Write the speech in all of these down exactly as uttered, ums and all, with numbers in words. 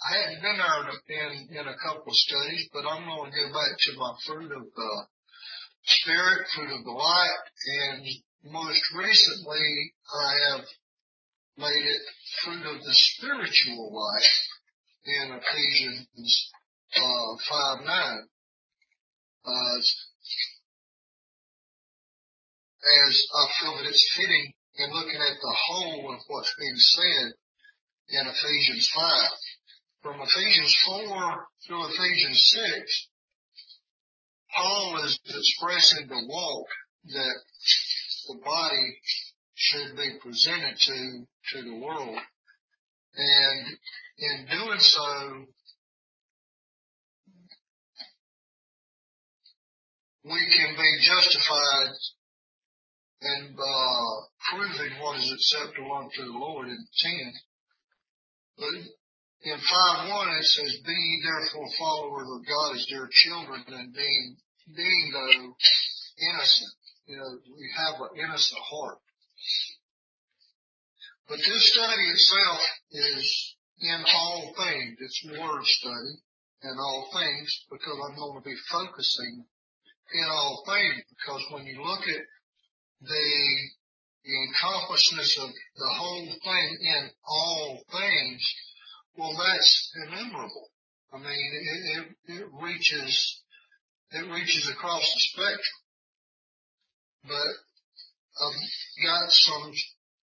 I hadn't been there in, in a couple of studies, but I'm going to go back to my fruit of the Spirit, fruit of the light, and most recently I have made it fruit of the spiritual life in Ephesians uh, five nine. Uh, as I feel that it's fitting in looking at the whole of what's being said in Ephesians five. From Ephesians four through Ephesians six, Paul is expressing the walk that the body should be presented to, to the world. And in doing so, we can be justified and uh, proving what is acceptable unto the Lord in ten. But in five one it says, "Be ye therefore followers of God as dear children, and being, being though innocent." You know, we have an innocent heart. But this study itself is in all things. It's a word study in all things, because I'm going to be focusing in all things, because when you look at the, the accomplishments of the whole thing in all things, well, that's innumerable. I mean, it, it, it reaches, it reaches across the spectrum. But I've got some,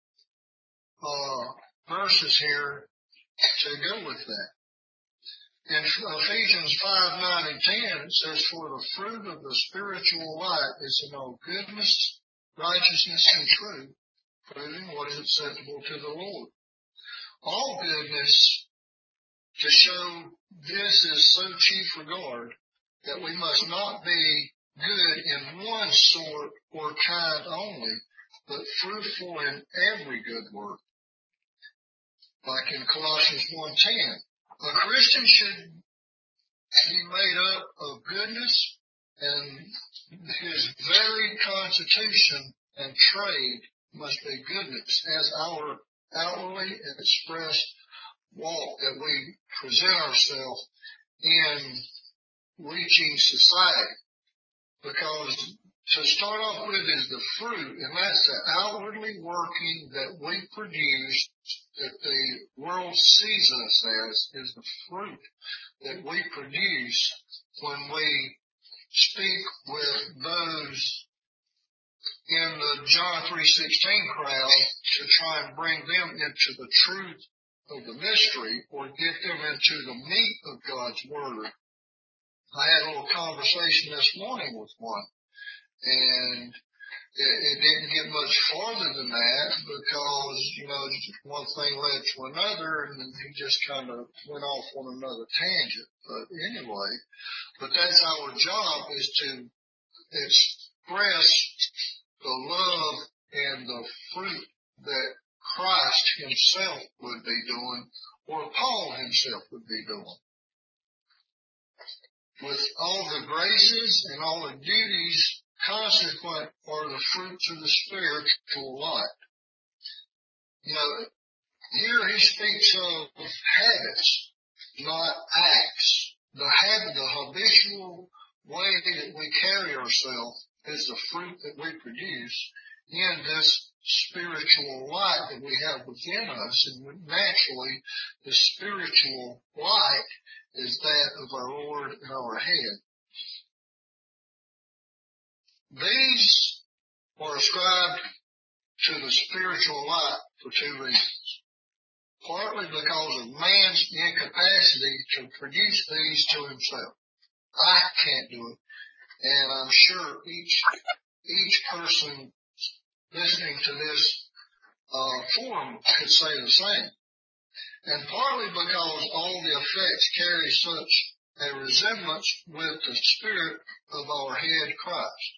uh, verses here to go with that. In Ephesians five nine and ten, it says, "For the fruit of the spiritual life is in all goodness, righteousness, and truth, proving what is acceptable to the Lord." All goodness, to show this is so chief regard, that we must not be good in one sort or kind only, but fruitful in every good work. Like in Colossians one ten, a Christian should be made up of goodness, and his very constitution and trade must be goodness, as our outwardly expressed walk that we present ourselves in reaching society. Because to start off with is the fruit, and that's the outwardly working that we produce, that the world sees us as, is the fruit that we produce when we speak with those in the John three sixteen crowd to try and bring them into the truth of the mystery, or get them into the meat of God's Word. I had a little conversation this morning with one, and it, it didn't get much farther than that, because, you know, one thing led to another, and then he just kind of went off on another tangent. But anyway, but that's our job, is to express the love and the fruit that Christ himself would be doing, or Paul himself would be doing. With all the graces and all the duties consequent are the fruits of the spiritual life. You know, here he speaks of habits, not acts. The habit, the habitual way that we carry ourselves is the fruit that we produce in this spiritual light that we have within us. And naturally, the spiritual light is that of our Lord and our head. These are ascribed to the spiritual light for two reasons. Partly because of man's incapacity to produce these to himself. I can't do it. And I'm sure each, each person listening to this, uh, forum could say the same. And partly because all the effects carry such a resemblance with the spirit of our head Christ.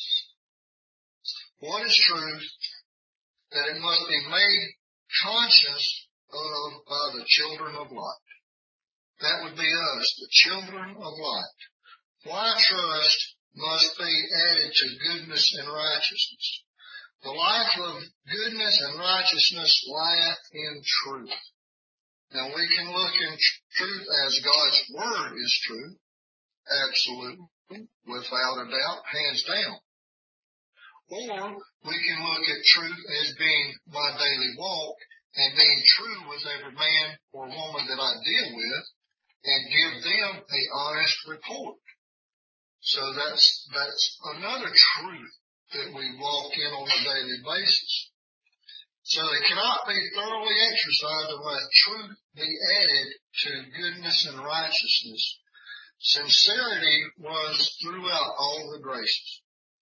What is truth? That it must be made conscious of by the children of light. That would be us, the children of light. Why trust must be added to goodness and righteousness. The life of goodness and righteousness lieth in truth. Now we can look in truth as God's word is true, absolutely, without a doubt, hands down. Or we can look at truth as being my daily walk and being true with every man or woman that I deal with and give them a honest report. So that's, that's another truth that we walk in on a daily basis. So it cannot be thoroughly exercised unless truth be added to goodness and righteousness. Sincerity runs throughout all the graces.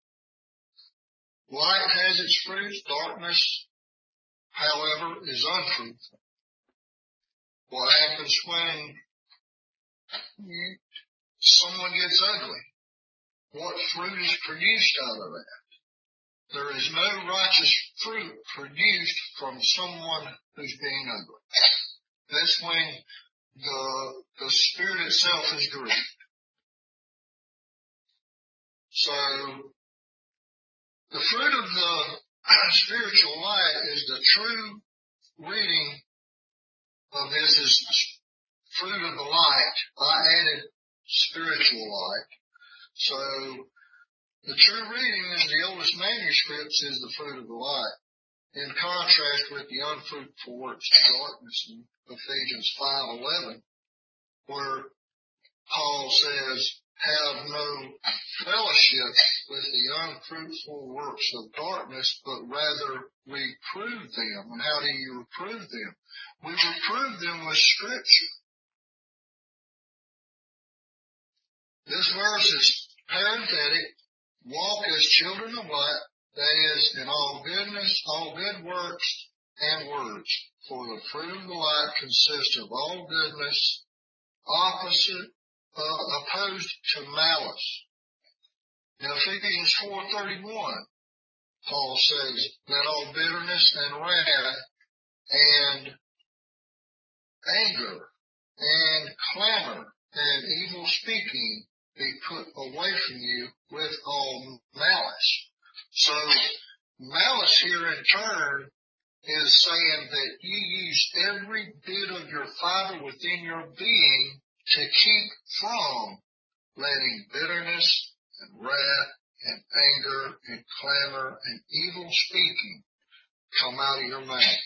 Light has its fruits. Darkness, however, is unfruitful. What happens when someone gets ugly? What fruit is produced out of that? There is no righteous fruit produced from someone who's being ugly. That's when the, the spirit itself is grieved. So, the fruit of the spiritual light is the true reading of this is fruit of the light. I added spiritual light. So, the true reading is the oldest manuscripts is the fruit of the light, in contrast with the unfruitful works of darkness in Ephesians five eleven, where Paul says, have no fellowship with the unfruitful works of darkness, but rather reprove them. And how do you reprove them? We reprove them with Scripture. This verse is parenthetic. Walk as children of light, that is, in all goodness, all good works and words. For the fruit of the light consists of all goodness, opposite, uh, opposed to malice. In Ephesians four thirty-one, Paul says, let all bitterness and wrath and anger and clamor and evil speaking be put away from you with all malice. So, malice here in turn is saying that you use every bit of your fiber within your being to keep from letting bitterness and wrath and anger and clamor and evil speaking come out of your mouth.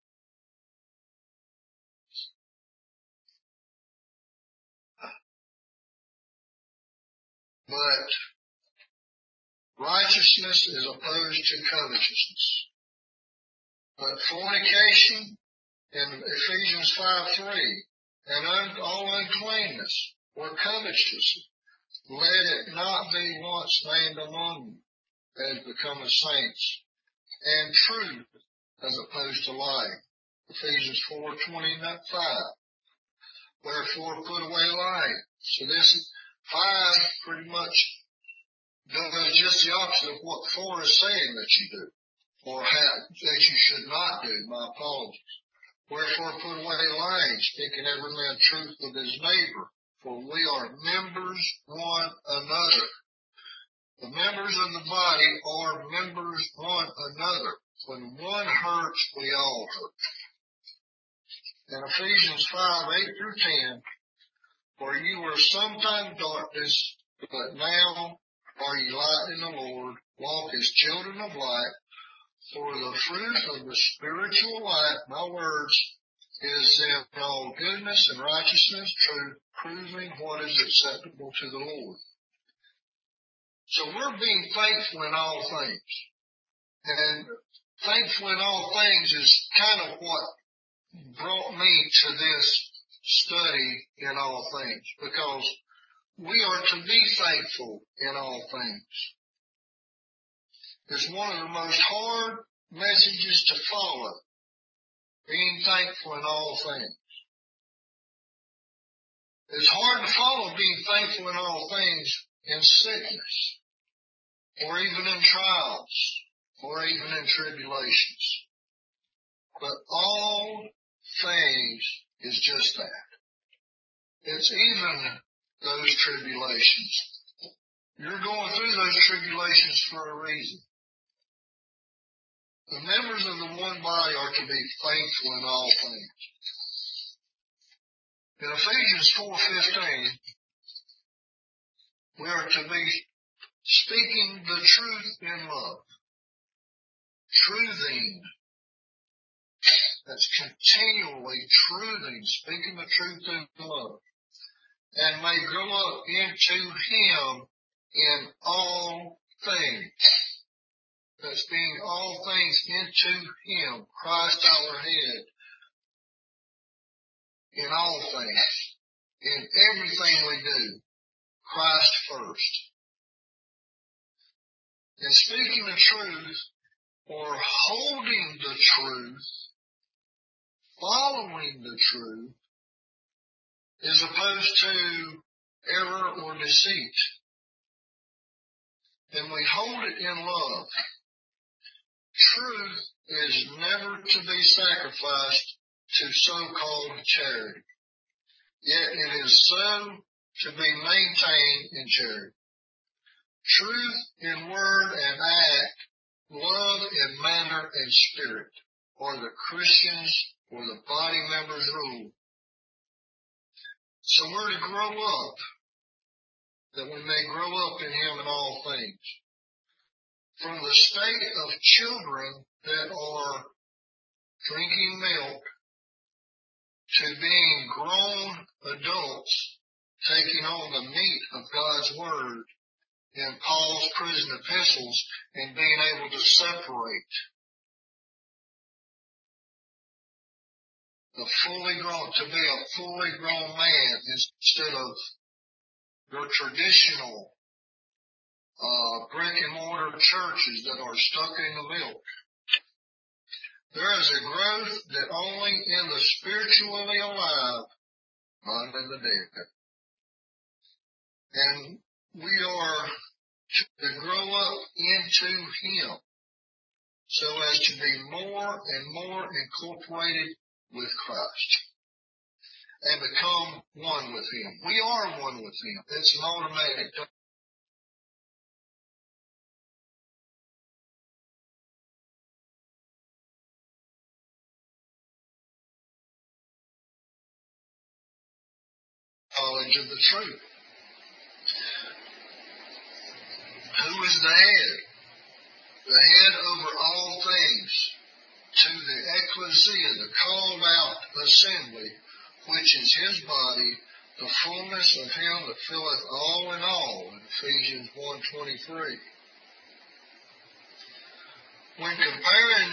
But righteousness is opposed to covetousness. But fornication in Ephesians five three, and un- all uncleanness or covetousness, let it not be once named among you as becoming saints, and truth as opposed to lying. Ephesians four twenty-five. Wherefore put away lying. So this five pretty much does just the opposite of what four is saying that you do, or have, that you should not do. My apologies. Wherefore put away lying, speaking every man truth with his neighbor, for we are members one another. The members of the body are members one another. When one hurts, we all hurt. In Ephesians five eight through ten, for you were sometime darkness, but now are ye light in the Lord. Walk as children of light. For the fruit of the spiritual light, my words, is in all goodness and righteousness, truth, proving what is acceptable to the Lord. So we're being thankful in all things. And thankful in all things is kind of what brought me to this study in all things, because we are to be thankful in all things. It's one of the most hard messages to follow, being thankful in all things. It's hard to follow being thankful in all things in sickness, or even in trials, or even in tribulations. But all things is just that. It's even those tribulations. You're going through those tribulations for a reason. The members of the one body are to be thankful in all things. In Ephesians four fifteen, we are to be speaking the truth in love. Truthing. That's continually truthing, speaking the truth in love. And may grow up into Him in all things. That's being all things into Him, Christ our head, in all things. In everything we do, Christ first. And speaking the truth, or holding the truth, following the truth, is opposed to error or deceit. And we hold it in love. Truth is never to be sacrificed to so-called charity. Yet it is so to be maintained in charity. Truth in word and act, love in manner and spirit, are the Christians or the body members' rule. So we're to grow up, that we may grow up in Him in all things. From the state of children that are drinking milk to being grown adults taking on the meat of God's Word in Paul's prison epistles and being able to separate the fully grown, to be a fully grown man instead of your traditional uh, brick and mortar churches that are stuck in the milk. There is a growth that only in the spiritually alive, not in the dead. And we are to grow up into Him so as to be more and more incorporated with Christ and become one with Him. We are one with Him. It's an automatic. Knowledge of the truth. Who is the head? The head over all things, to the ecclesia, the called out assembly, which is His body, the fullness of Him that filleth all in all, in Ephesians one twenty-three. When comparing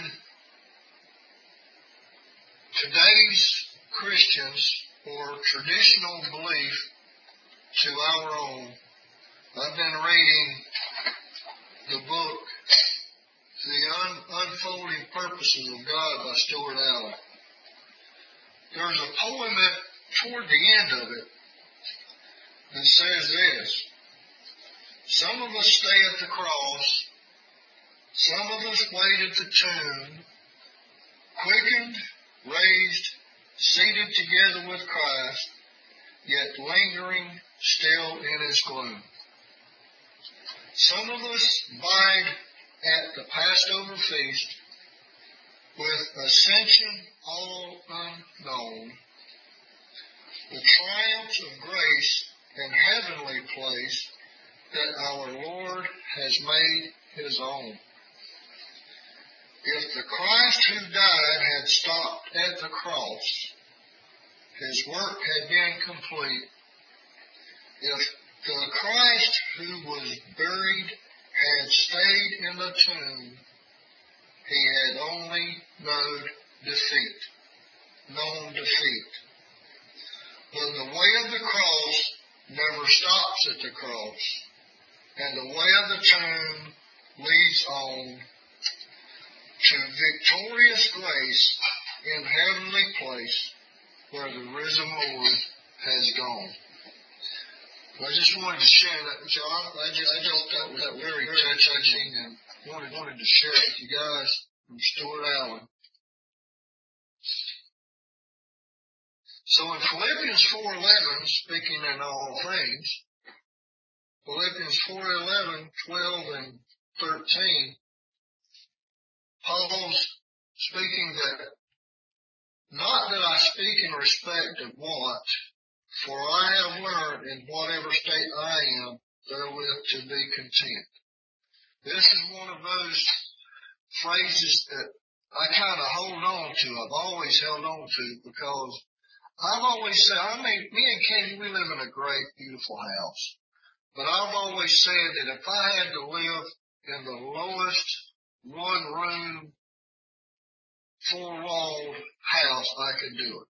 today's Christians or traditional belief to our own, I've been reading the book, The Un- Unfolding Purposes of God by Stuart Allen. There's a poem that, toward the end of it, that says this: some of us stay at the cross, some of us wait at the tomb, quickened, raised, seated together with Christ, yet lingering still in His gloom. Some of us bide at the Passover feast with ascension all unknown, the triumphs of grace and heavenly place that our Lord has made His own. If the Christ who died had stopped at the cross, His work had been complete. If the Christ who was buried had stayed in the tomb, He had only known defeat, known defeat. But the way of the cross never stops at the cross, and the way of the tomb leads on to victorious grace in heavenly place where the risen Lord has gone. I just wanted to share that with y'all. I just, I just thought that was very touching and wanted, wanted to share it with you guys from Stuart Allen. So in Philippians four eleven, speaking in all things, Philippians four eleven, twelve, and thirteen, Paul's speaking that, not that I speak in respect of want, For I have learned in whatever state I am, therewith to be content. This is one of those phrases that I kind of hold on to. I've always held on to because I've always said, I mean, me and Katie, we live in a great, beautiful house. But I've always said that if I had to live in the lowest one-room, four-walled house, I could do it.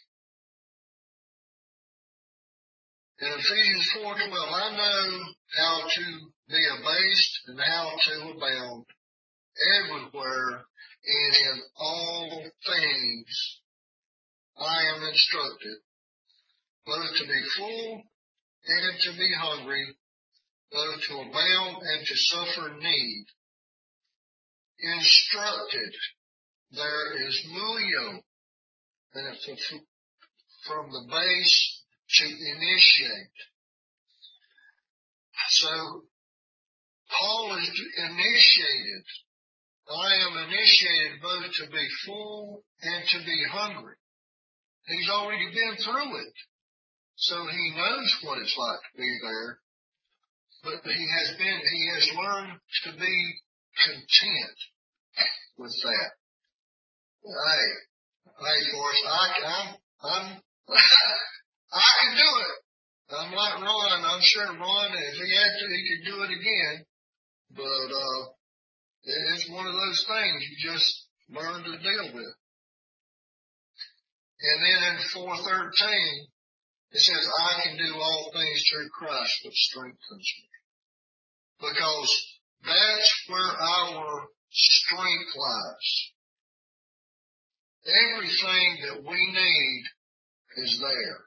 In Ephesians four twelve, I know how to be abased and how to abound everywhere, and in all things I am instructed, both to be full and to be hungry, both to abound and to suffer need. Instructed, there is mulio, and it's a, from the base to initiate. So Paul is initiated. I am initiated both to be full and to be hungry. He's already been through it. So he knows what it's like to be there. But he has been, he has learned to be content with that. Hey, hey, Forrest, I, I'm, I'm, I can do it. I'm like Ron. I'm sure Ron, if he had to, he could do it again. But, uh, it's one of those things you just learn to deal with. And then in four thirteen, it says, I can do all things through Christ, which strengthens me. Because that's where our strength lies. Everything that we need is there.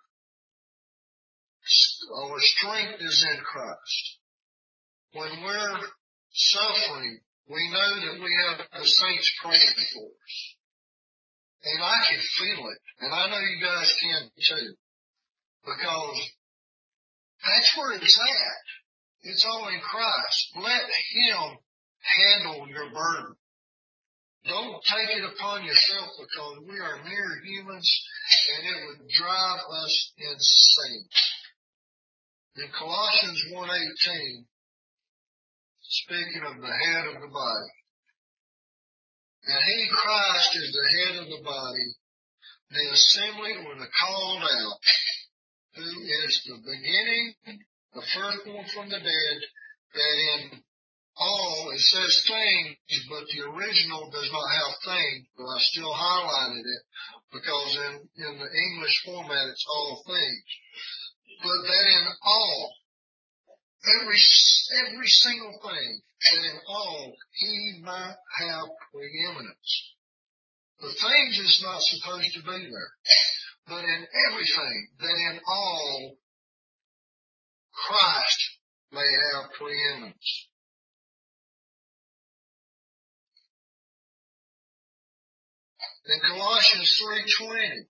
Our strength is in Christ. When we're suffering, we know that we have the saints praying for us. And I can feel it. And I know you guys can too. Because that's where it's at. It's all in Christ. Let Him handle your burden. Don't take it upon yourself because we are mere humans and it would drive us insane. In Colossians one eighteen, speaking of the head of the body, and He, Christ, is the head of the body, the assembly or the called out, who is the beginning, the firstborn from the dead, that in all, it says things, but the original does not have things, but I still highlighted it because in, in the English format it's all things. But that in all, every, every single thing, that in all He might have preeminence. The things is not supposed to be there, but in everything, that in all Christ may have preeminence. In Colossians three twenty,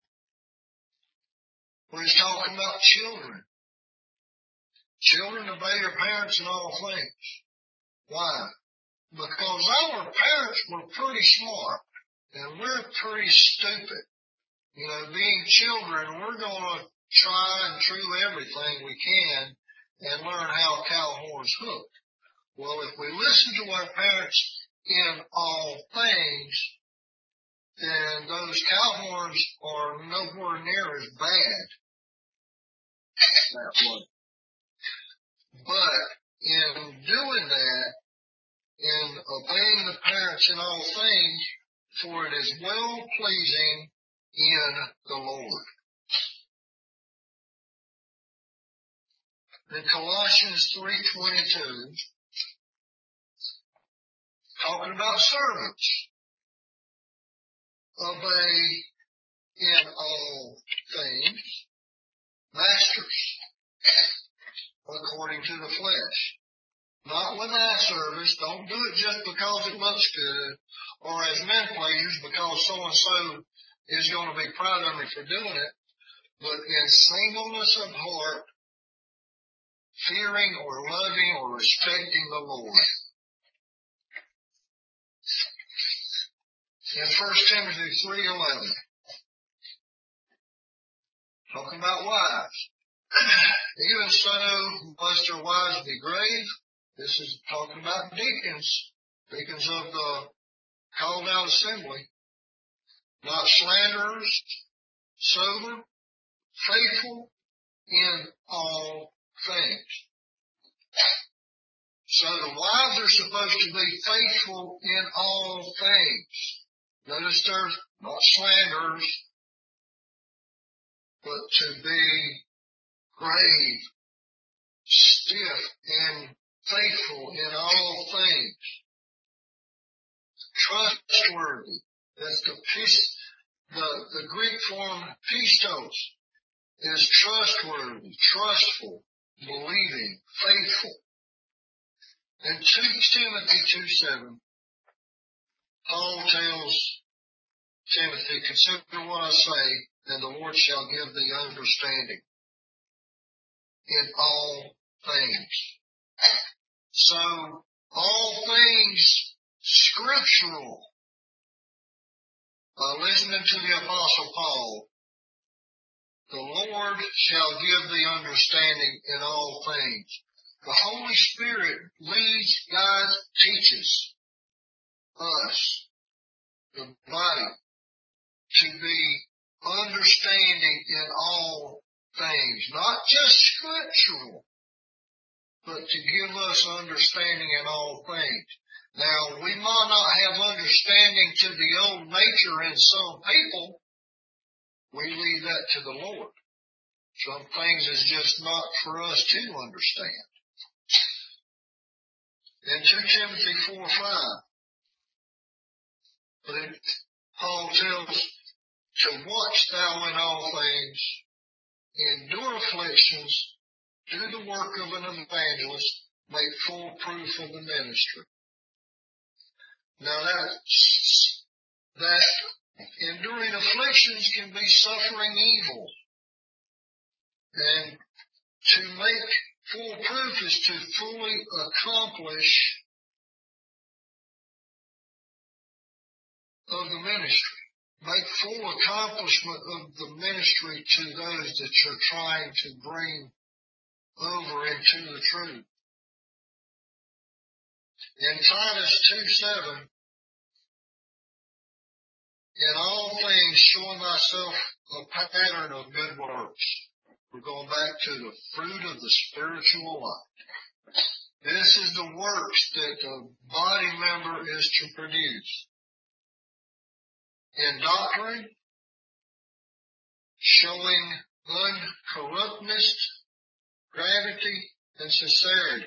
where he's talking about children. Children, obey your parents in all things. Why? Because our parents were pretty smart, and we're pretty stupid. You know, being children, we're going to try and true everything we can and learn how cow horns hook. Well, if we listen to our parents in all things, then those cow horns are nowhere near as bad. That one. But in doing that, in obeying the parents in all things, for it is well pleasing in the Lord. In Colossians three twenty-two, talking about servants, obey in all things, masters, according to the flesh. Not with eye service. Don't do it just because it looks good, or as men pleasers because so-and-so is going to be proud of me for doing it, but in singleness of heart, fearing or loving or respecting the Lord. In First Timothy three eleven, Talking about wives. Even so must their wives be grave. This is talking about deacons, deacons of the called out assembly. Not slanderers, sober, faithful in all things. So the wives are supposed to be faithful in all things. Notice there's not slanderers, but to be grave, stiff, and faithful in all things. Trustworthy. That's the piece, the, the Greek form pistos is trustworthy, trustful, believing, faithful. In two Timothy two seven, Paul tells Timothy, consider what I say, and the Lord shall give thee understanding in all things. So, all things scriptural. Uh, listening to the Apostle Paul, the Lord shall give thee understanding in all things. The Holy Spirit leads, guides, teaches us, the body, to be understanding in all things. Not just scriptural, but to give us understanding in all things. Now, we might not have understanding to the old nature in some people. We leave that to the Lord. Some things is just not for us to understand. In two Timothy four five, but it, Paul tells to watch thou in all things, endure afflictions, do the work of an evangelist, make full proof of the ministry. Now that, that enduring afflictions can be suffering evil. And to make full proof is to fully accomplish of the ministry. Make full accomplishment of the ministry to those that you're trying to bring over into the truth. In Titus two seven, in all things showing thyself a pattern of good works. We're going back to the fruit of the spiritual life. This is the works that the body member is to produce. In doctrine, showing uncorruptness, gravity, and sincerity.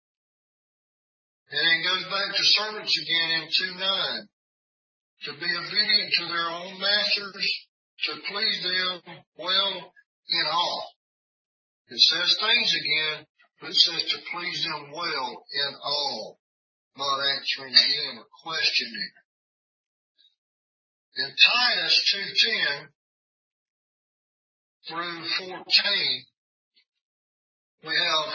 And it goes back to servants again in two nine. To be obedient to their own masters, to please them well in all. It says things again, but it says to please them well in all. Not answering again or questioning. In Titus two ten through fourteen, we have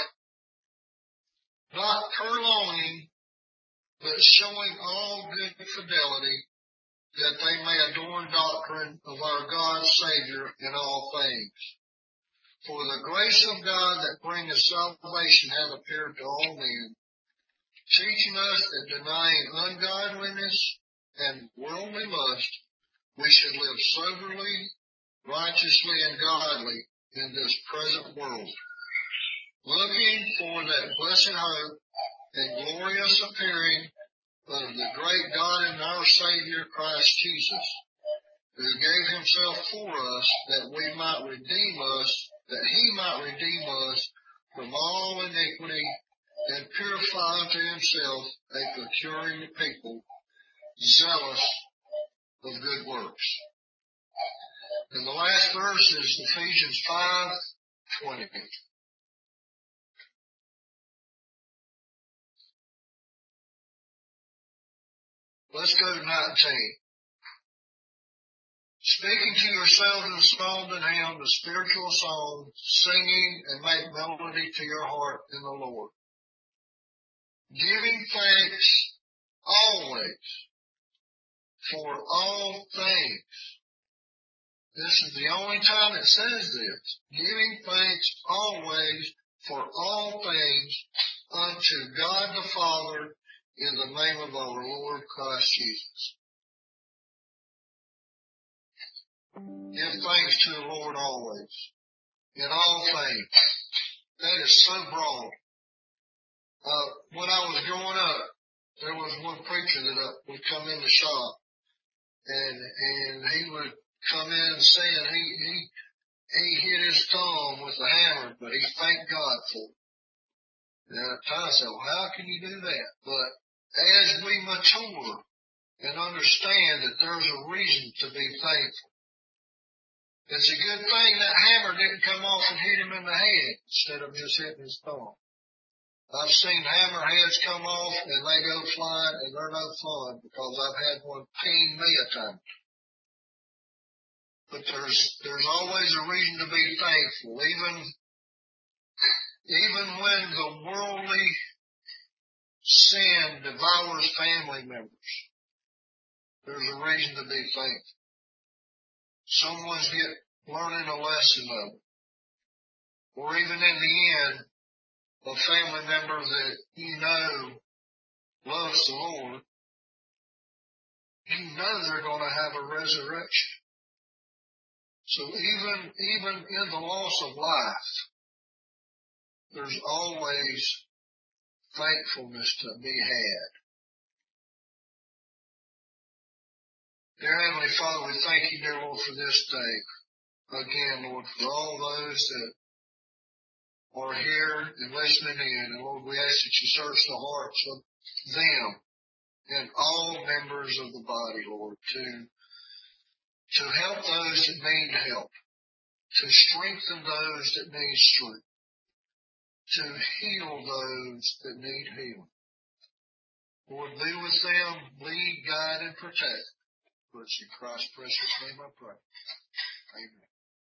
not prolonging, but showing all good fidelity, that they may adorn doctrine of our God Savior in all things. For the grace of God that bringeth salvation hath appeared to all men, teaching us that denying ungodliness and worldly lust, we should live soberly, righteously, and godly in this present world, looking for that blessed hope and glorious appearing of the great God and our Savior Christ Jesus, who gave himself for us that we might redeem us, that he might redeem us from all iniquity and purify unto himself a peculiar people, zealous of good works. And the last verse is Ephesians five twenty. Let's go to nineteen. Speaking to yourselves in psalms and hymns, the spiritual song, singing and make melody to your heart in the Lord. Giving thanks always for all things This is the only time it says this. Giving thanks always for all things unto God the Father in the name of our Lord Christ Jesus. Give thanks to the Lord always, in all things. That is so broad. Uh, when I was growing up, there was one preacher that uh, would come in the shop, and and he would come in saying he he he hit his thumb with a hammer, but he thanked God for it. And at times I said, well, how can you do that? But as we mature and understand that there's a reason to be thankful, it's a good thing that hammer didn't come off and hit him in the head instead of just hitting his thumb. I've seen hammerheads come off and they go flying and they're no fun because I've had one ping me a time. But there's, there's always a reason to be thankful. Even, even when the worldly sin devours family members, there's a reason to be thankful. Someone's get learning a lesson of it. Or even in the end, a family member that you know loves the Lord, you know they're going to have a resurrection. So even, even in the loss of life, there's always thankfulness to be had. Dear Heavenly Father, we thank you, dear Lord, for this day. Again, Lord, for all those that are here and listening in. And Lord, we ask that you search the hearts of them and all members of the body, Lord, to, to help those that need help, to strengthen those that need strength, to heal those that need healing. Lord, be with them, lead, guide, and protect. For it's in Christ's precious name I pray. Amen.